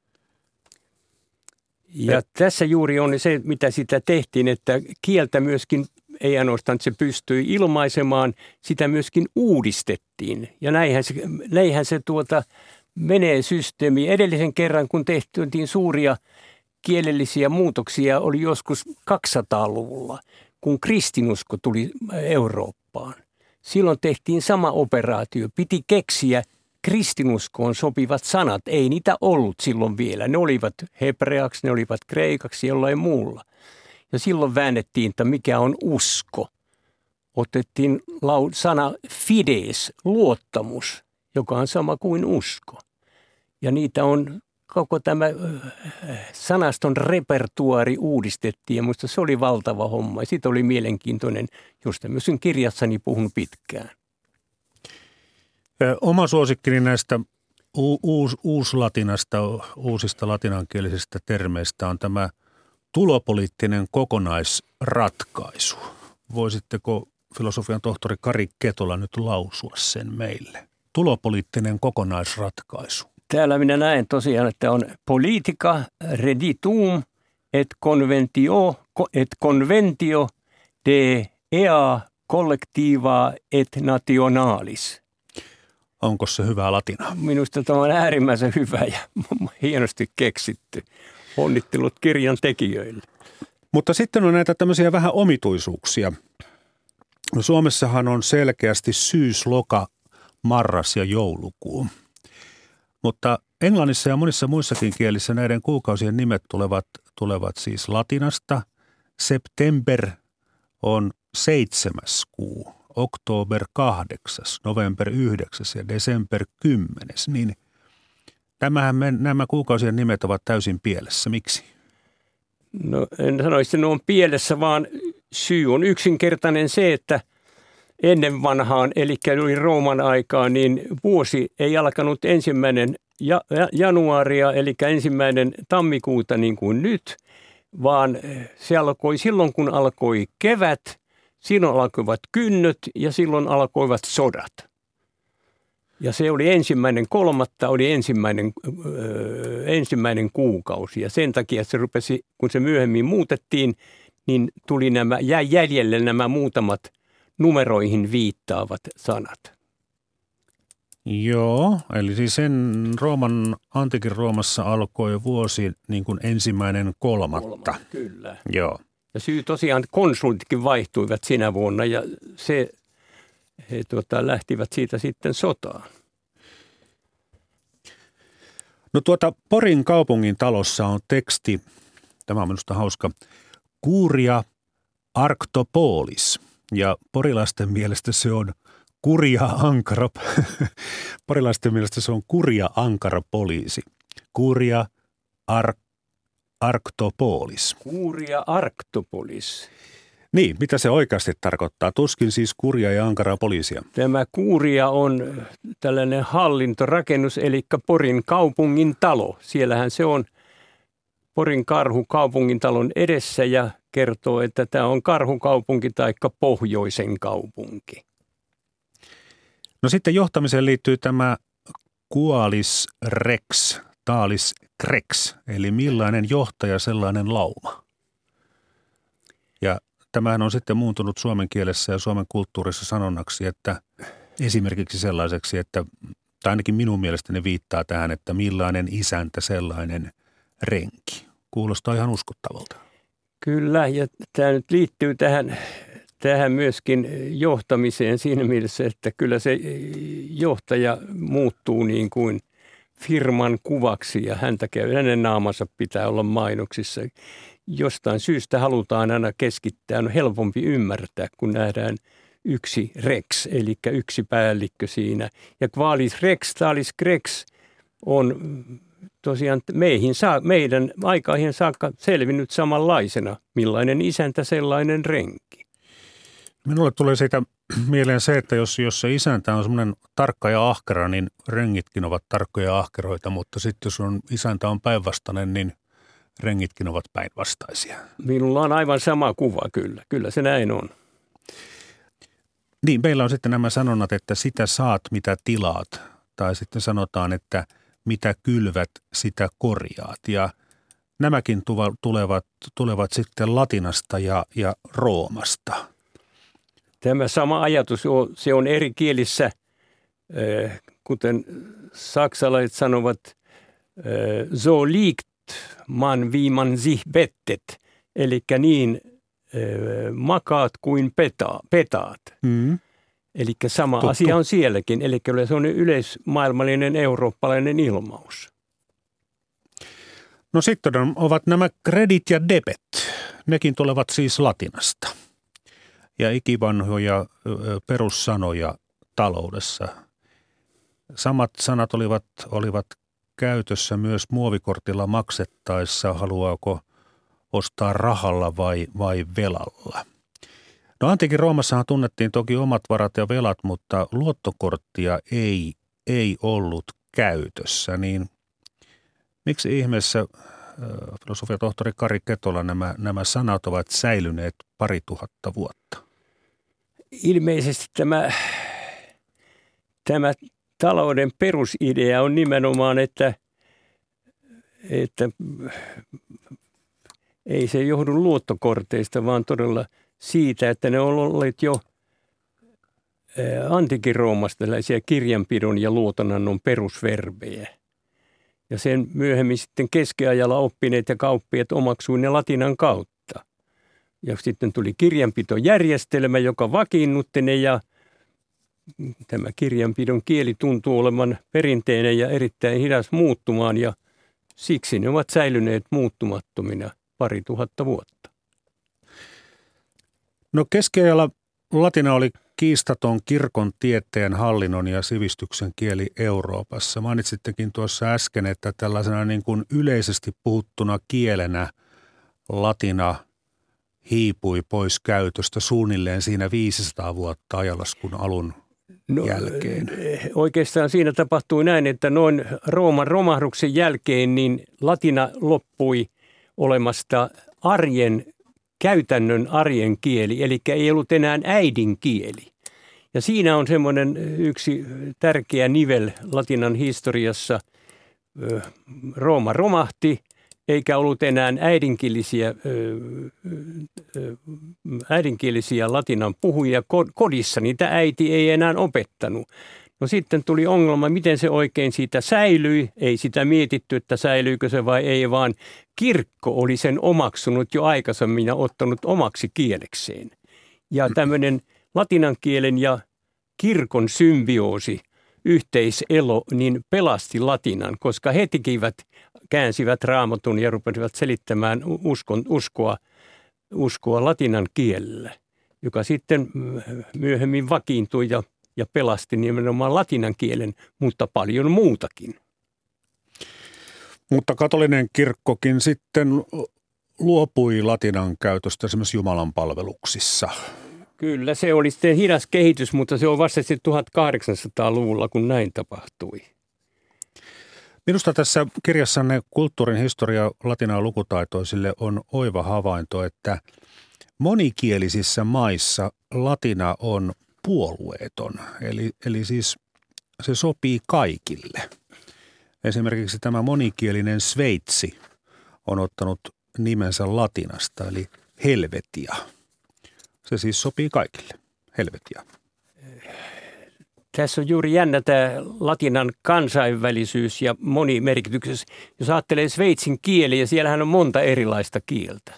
Ja, ja tässä juuri on se, mitä sitä tehtiin, että kieltä myöskin, ei ainoastaan, että se pystyi ilmaisemaan, sitä myöskin uudistettiin. Ja näinhän se, näinhän se tuota, menee systeemi. Edellisen kerran, kun tehtiin suuria kielellisiä muutoksia, oli joskus kaksisataaluvulla, kun kristinusko tuli Eurooppaan. Silloin tehtiin sama operaatio. Piti keksiä kristinuskoon sopivat sanat. Ei niitä ollut silloin vielä. Ne olivat hebreaksi, ne olivat kreikaksi, jollain muulla. Ja silloin väännettiin, että mikä on usko. otettiin lau- sana fides, luottamus, joka on sama kuin usko. Ja niitä on, koko tämä sanaston repertuaari uudistettiin ja minusta se oli valtava homma. Ja siitä oli mielenkiintoinen, josta myös kirjassani puhun pitkään. Oma suosikkini näistä u- uus, uuslatinasta, uusista latinankielisistä termeistä on tämä tulopoliittinen kokonaisratkaisu. Voisitteko filosofian tohtori Kari Ketola nyt lausua sen meille? Tulopoliittinen kokonaisratkaisu. Täällä minä näen tosiaan, että on politica reditum et conventio, et conventio de ea collectiva et nationalis. Onko se hyvää latinaa? Minusta tämä on äärimmäisen hyvä ja hienosti keksitty. Onnittelut kirjan tekijöille. Mutta sitten on näitä tämmöisiä vähän omituisuuksia. No Suomessahan on selkeästi syys, loka, marras ja joulukuu. Mutta Englannissa ja monissa muissakin kielissä näiden kuukausien nimet tulevat, tulevat siis latinasta. September on seitsemäs kuu, oktober kahdeksas, november yhdeksäs ja desember kymmenes. Niin tämähän me, nämä kuukausien nimet ovat täysin pielessä. Miksi? No en sanoisi, että ne on pielessä, vaan syy on yksinkertainen se, että ennen vanhaan, eli oli Rooman aikaa, niin vuosi ei alkanut ensimmäinen januaria, eli ensimmäinen tammikuuta niin kuin nyt, vaan se alkoi silloin, kun alkoi kevät, silloin alkoivat kynnöt ja silloin alkoivat sodat. Ja se oli ensimmäinen kolmatta, oli ensimmäinen, öö, ensimmäinen kuukausi ja sen takia se rupesi, kun se myöhemmin muutettiin, niin tuli nämä, jäi jäljelle nämä muutamat numeroihin viittaavat sanat. Joo, eli siis sen Rooman, antiikin Roomassa alkoi vuosi niin kuin ensimmäinen kolmatta. Kolmatta, kyllä. Joo. Ja syy tosiaan, konsultitkin vaihtuivat sinä vuonna ja se, he tuota, lähtivät siitä sitten sotaan. No tuota Porin kaupungin talossa on teksti, tämä on minusta hauska, Curia Arctopolis. Ja porilaisten mielestä se on kurja ankara, porilaisten mielestä se on kurja ankara poliisi. Curia ar, Arctopolis. Curia Arctopolis. Niin, mitä se oikeasti tarkoittaa? Tuskin siis kurja ja ankara poliisia. Tämä Curia on tällainen hallintorakennus, eli Porin kaupungin talo. Siellähän se on Porin karhu kaupungin talon edessä ja kertoo, että tämä on karhukaupunki tai pohjoisen kaupunki. No sitten johtamiseen liittyy tämä qualis rex, talis crex, eli millainen johtaja sellainen lauma. Ja tämähän on sitten muuntunut suomen kielessä ja suomen kulttuurissa sanonnaksi, että esimerkiksi sellaiseksi, että tai ainakin minun mielestäni viittaa tähän, että millainen isäntä sellainen renki. Kuulostaa ihan uskottavalta. Kyllä, ja tämä nyt liittyy tähän, tähän myöskin johtamiseen siinä mielessä, että kyllä se johtaja muuttuu niin kuin firman kuvaksi ja häntä käy, hänen naamansa pitää olla mainoksissa. Jostain syystä halutaan aina keskittää, on helpompi ymmärtää, kun nähdään yksi rex, eli yksi päällikkö siinä. Ja qualis rex, talis crex on tosiaan meihin, meidän aikaihin saakka selvinnyt samanlaisena. Millainen isäntä, sellainen renki. Minulle tulee siitä mieleen se, että jos, jos se isäntä on semmoinen tarkka ja ahkera, niin rengitkin ovat tarkkoja ja ahkeroita, mutta sitten jos on, isäntä on päinvastainen, niin rengitkin ovat päinvastaisia. Minulla on aivan sama kuva kyllä, kyllä se näin on. Niin, meillä on sitten nämä sanonnat, että sitä saat mitä tilaat, tai sitten sanotaan, että mitä kylvät, sitä korjaat. Ja nämäkin tulevat, tulevat sitten latinasta ja, ja Roomasta. Tämä sama ajatus, se on eri kielissä, kuten saksalaiset sanovat, so liegt man wie man sich bettet, eli niin makaat kuin peta, petaat. Mm. Eli sama Tuttu. Asia on sielläkin, eli se on yleismaailmallinen eurooppalainen ilmaus. No sitten ovat nämä kredit ja debet. Nekin tulevat siis latinasta. ja ikivanhoja perussanoja taloudessa. Samat sanat olivat, olivat käytössä myös muovikortilla maksettaessa, haluaako ostaa rahalla vai, vai velalla. No antiikin Roomassahan tunnettiin toki omat varat ja velat, mutta luottokorttia ei, ei ollut käytössä. Niin miksi ihmeessä, filosofiatohtori Kari Ketola, nämä, nämä sanat ovat säilyneet pari tuhatta vuotta? Ilmeisesti tämä, tämä talouden perusidea on nimenomaan, että, että ei se johdu luottokorteista, vaan todella siitä, että ne on olleet jo antiikin Roomasta tällaisia kirjanpidon ja luotonannon perusverbejä. Ja sen myöhemmin sitten keskiajalla oppineet ja kauppiaat omaksui ne latinan kautta. Ja sitten tuli kirjanpitojärjestelmä, joka vakiinnutti ne, ja tämä kirjanpidon kieli tuntuu olevan perinteinen ja erittäin hidas muuttumaan, ja siksi ne ovat säilyneet muuttumattomina pari tuhatta vuotta. No keskiajalla latina oli kiistaton kirkon, tieteen, hallinnon ja sivistyksen kieli Euroopassa. Mainitsittekin tuossa äsken, että tällaisena niin kuin yleisesti puhuttuna kielenä latina hiipui pois käytöstä suunnilleen siinä viisisataa vuotta ajanlaskun alun no, jälkeen. Oikeastaan siinä tapahtui näin, että noin Rooman romahduksen jälkeen niin latina loppui olemasta arjen, käytännön arjen kieli, eli ei ollut enää äidinkieli. Ja siinä on semmoinen yksi tärkeä nivel latinan historiassa. Rooma romahti, eikä ollut enää äidinkielisiä, äidinkielisiä latinan puhujia kodissa. Niitä äiti ei enää opettanut. No sitten tuli ongelma, miten se oikein siitä säilyi. Ei sitä mietitty, että säilyykö se vai ei, vaan kirkko oli sen omaksunut jo aikaisemmin ja ottanut omaksi kielekseen. Ja tämmöinen latinan kielen ja kirkon symbioosi, yhteiselo, niin pelasti latinan, koska he tekivät, käänsivät Raamatun ja rupesivat selittämään uskon, uskoa, uskoa latinan kielellä, joka sitten myöhemmin vakiintui ja, ja pelasti nimenomaan latinan kielen, mutta paljon muutakin. Mutta katolinen kirkkokin sitten luopui latinan käytöstä esimerkiksi Jumalan palveluksissa. Kyllä, se oli sitten hidas kehitys, mutta se on vasta sitten tuhatkahdeksansataaluvulla, kun näin tapahtui. Minusta tässä kirjassanne Kulttuurin historia latinaa lukutaitoisille on oiva havainto, että monikielisissä maissa latina on puolueeton, eli, eli siis se sopii kaikille. Esimerkiksi tämä monikielinen Sveitsi on ottanut nimensä latinasta, eli Helvetia. Se siis sopii kaikille. Helvetia. Tässä on juuri jännä tämä latinan kansainvälisyys ja monimerkityksessä. Jos ajattelee Sveitsin kieliä, siellähän on monta erilaista kieltä.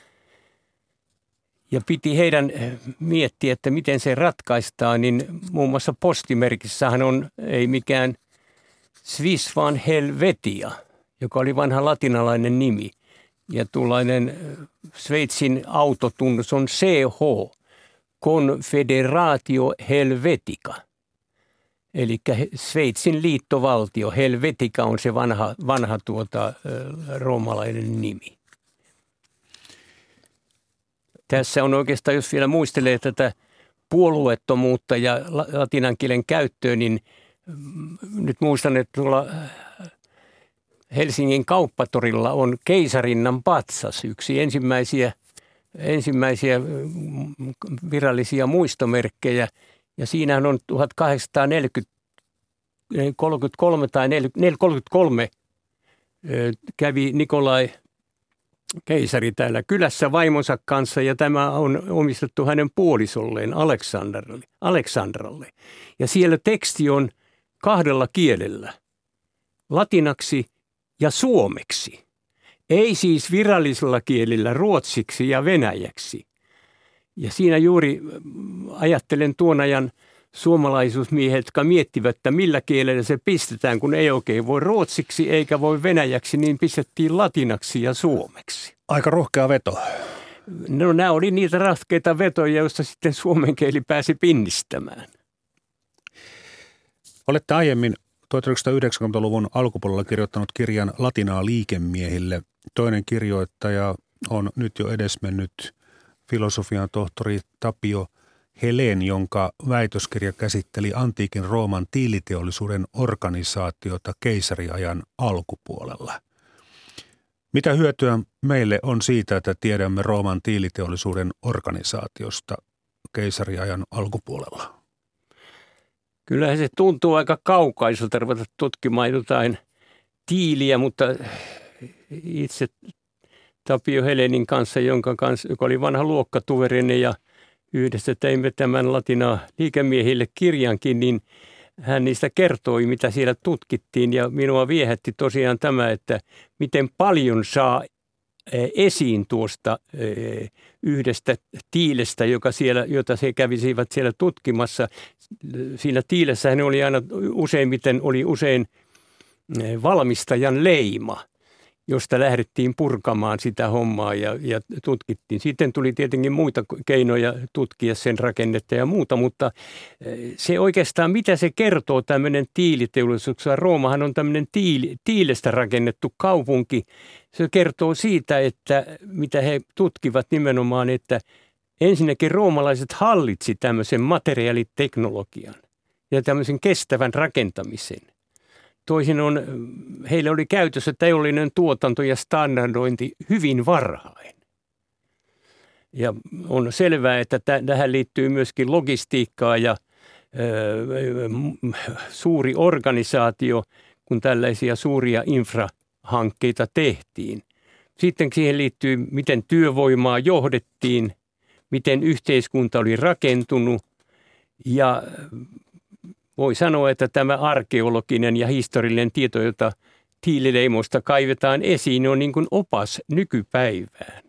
Ja piti heidän miettiä, että miten se ratkaistaan, niin muun muassa postimerkissähän on ei mikään Swiss, vaan Helvetia, joka oli vanha latinalainen nimi. Ja tuollainen Sveitsin autotunnus on C H, Confederatio Helvetica. Eli Sveitsin liittovaltio, Helvetica on se vanha, vanha tuota, roomalainen nimi. Tässä on oikeastaan, jos vielä muistelee tätä puolueettomuutta ja latinan kielen käyttöä, niin nyt muistan, että tuolla Helsingin kauppatorilla on keisarinnan patsas, yksi ensimmäisiä, ensimmäisiä virallisia muistomerkkejä. Ja siinähän on tuhatkahdeksansataakolmekymmentäkolme tai neljäsataakolmekymmentäkolme kävi Nikolai keisari täällä kylässä vaimonsa kanssa, ja tämä on omistettu hänen puolisolleen Aleksandralle. Aleksandralle. Ja siellä teksti on kahdella kielellä, latinaksi ja suomeksi. Ei siis virallisella kielillä ruotsiksi ja venäjäksi. Ja siinä juuri ajattelen tuon ajan suomalaisuusmiehet, jotka miettivät, että millä kielellä se pistetään, kun ei oikein voi ruotsiksi eikä voi venäjäksi, niin pistettiin latinaksi ja suomeksi. Aika rohkea veto. No nämä oli niitä raskeita vetoja, joista sitten suomen kieli pääsi pinnistämään. Olette aiemmin tuhatyhdeksänsataayhdeksänkymmentäluvun alkupuolella kirjoittanut kirjan Latinaa liikemiehille. Toinen kirjoittaja on nyt jo edesmennyt filosofian tohtori Tapio Helen, jonka väitöskirja käsitteli antiikin Rooman tiiliteollisuuden organisaatiota keisariajan alkupuolella. Mitä hyötyä meille on siitä, että tiedämme Rooman tiiliteollisuuden organisaatiosta keisariajan alkupuolella? Kyllähän se tuntuu aika kaukaiselta ruveta tutkimaan jotain tiiliä, mutta itse Tapio Helenin kanssa, jonka kanssa, joka oli vanha luokkatuverini ja yhdessä teimme tämän Latinaa liikemiehille kirjankin, niin hän niistä kertoi, mitä siellä tutkittiin ja minua viehätti tosiaan tämä, että miten paljon saa esiin tuosta yhdestä tiilestä, joka siellä, jota he kävisivät siellä tutkimassa. Siinä tiilessähän oli aina useimmiten oli usein valmistajan leima, josta lähdettiin purkamaan sitä hommaa ja, ja tutkittiin. Sitten tuli tietenkin muita keinoja tutkia sen rakennetta ja muuta, mutta se oikeastaan, mitä se kertoo tämmöinen tiiliteollisuus. Roomahan on tämmöinen tiili, tiilestä rakennettu kaupunki. Se kertoo siitä, että mitä he tutkivat nimenomaan, että ensinnäkin roomalaiset hallitsi tämmöisen materiaaliteknologian ja tämmöisen kestävän rakentamisen. Toisin on, heillä oli käytössä teollinen tuotanto ja standardointi hyvin varhain. Ja on selvää, että tähän liittyy myöskin logistiikkaa ja ö, suuri organisaatio, kun tällaisia suuria infrahankkeita tehtiin. Sitten siihen liittyy, miten työvoimaa johdettiin, miten yhteiskunta oli rakentunut ja voi sanoa, että tämä arkeologinen ja historiallinen tieto, jota tiilileimoista kaivetaan esiin, on niin kuin opas nykypäivään.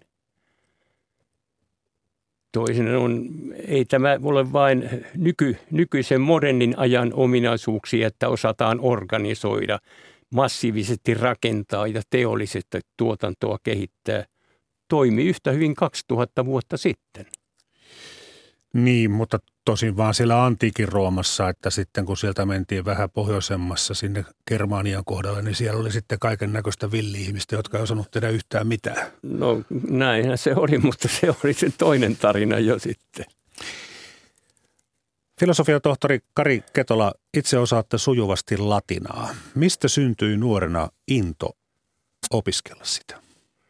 Toisin on, ei tämä ole vain nyky, nykyisen modernin ajan ominaisuuksia, että osataan organisoida, massiivisesti rakentaa ja teollisesti tuotantoa kehittää. Toimi yhtä hyvin kaksituhatta vuotta sitten. Niin, mutta tosin vaan siellä antiikin Roomassa, että sitten kun sieltä mentiin vähän pohjoisemmassa sinne Germanian kohdalle, niin siellä oli sitten kaiken näköistä villi-ihmistä, jotka ei osannut tehdä yhtään mitään. No näinhän se oli, mutta se oli se toinen tarina jo sitten. Filosofian tohtori Kari Ketola, itse osaatte sujuvasti latinaa. Mistä syntyi nuorena into opiskella sitä?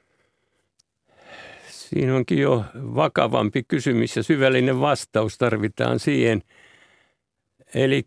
Siinä onkin jo vakavampi kysymys ja syvällinen vastaus tarvitaan siihen. Eli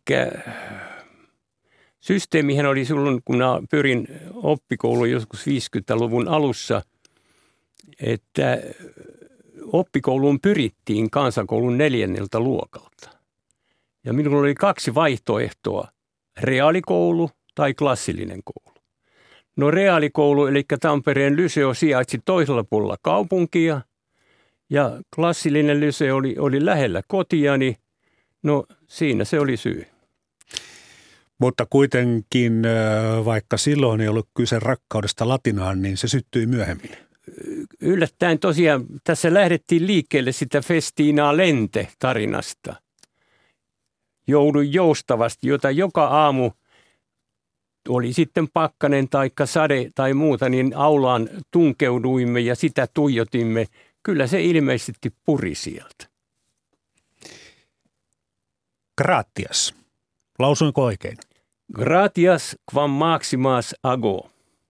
systeemihän oli silloin, kun pyrin oppikouluun joskus viisikymmentäluvun alussa, että oppikouluun pyrittiin kansakoulun neljänneltä luokalta. Ja minulla oli kaksi vaihtoehtoa, reaalikoulu tai klassillinen koulu. No reaalikoulu, eli Tampereen lyseo sijaitsi toisella puolella kaupunkia ja klassillinen lyseo oli, oli lähellä kotiani. No siinä se oli syy. Mutta kuitenkin, vaikka silloin ei ollut kyse rakkaudesta latinaan, niin se syttyi myöhemmin. Yllättäen tosiaan tässä lähdettiin liikkeelle sitä Festina Lente tarinasta. Joudun joustavasti, jota joka aamu oli sitten pakkanen tai sade tai muuta, niin aulaan tunkeuduimme ja sitä tuijotimme. Kyllä se ilmeisesti puri sieltä. Gratias. Lausuinko oikein? Gratias quam maximas ago.